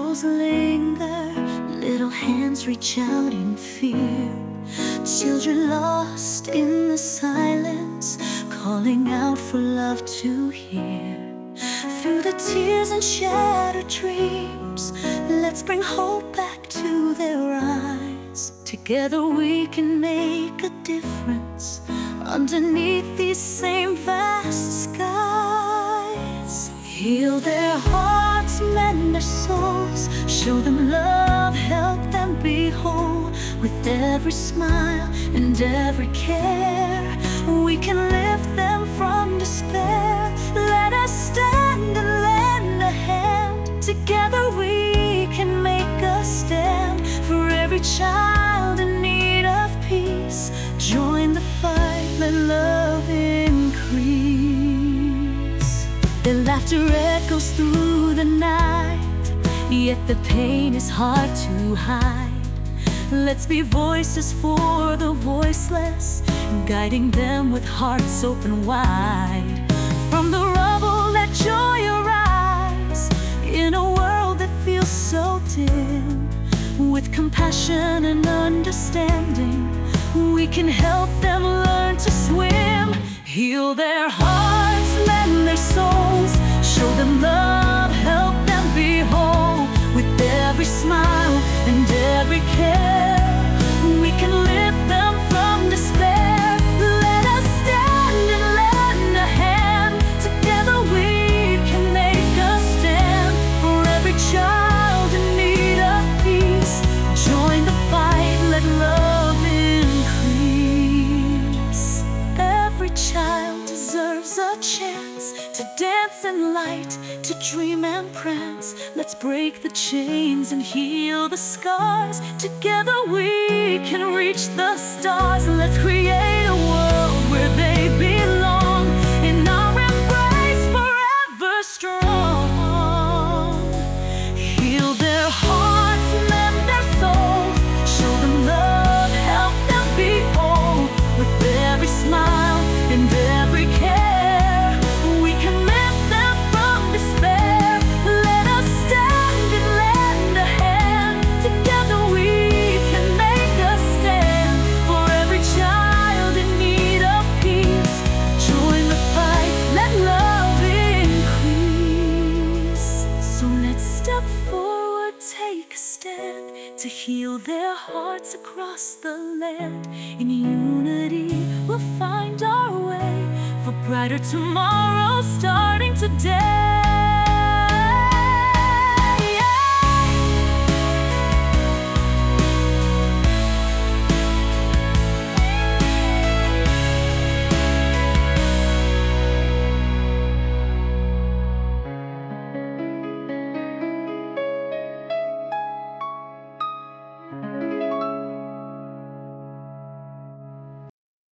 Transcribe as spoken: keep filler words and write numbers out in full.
shadows linger, little hands reach out in fear. Children lost in the silence, calling out for love to hear. Through the tears and shattered dreams, let's bring hope back to their eyes. Together we can make a difference underneath these same vast skies. Heal their hearts, mend their souls, show them love, help them be whole. With every smile and every care, we can lift them from despair. Let us stand and lend a hand. Together we can make a stand for every child in need of peace. Join the fight, let love increase. Their laughter echoes through the night, yet the pain is hard to hide. Let's be voices for the voiceless, guiding them with hearts open wide. From the rubble, let joy arise in a world that feels so dim. With compassion and understanding, we can help them learn to swim. Heal their hearts, mend their souls, show them love, help them be whole. With every smile and every care, we can lift them from despair. Let us stand and lend a hand. Together we can make a stand for every child in need of peace. Join the fight, let love increase. Every child deserves a chance to dance in light, to dream and prance. Let's break the chains and heal the scars. Together we can reach the stars. Let's create a world where they belong, in our embrace forever strong. Heal their hearts, mend their souls, show them love, help them be whole. With every smile and every care, we can lift them from despair. Let us stand and lend a hand. Together we can make a stand for every child in need of peace. Join the fight, let love increase. So let's step forward, take a stand to heal their hearts across the land. In unity we'll find our way for brighter tomorrow starting today.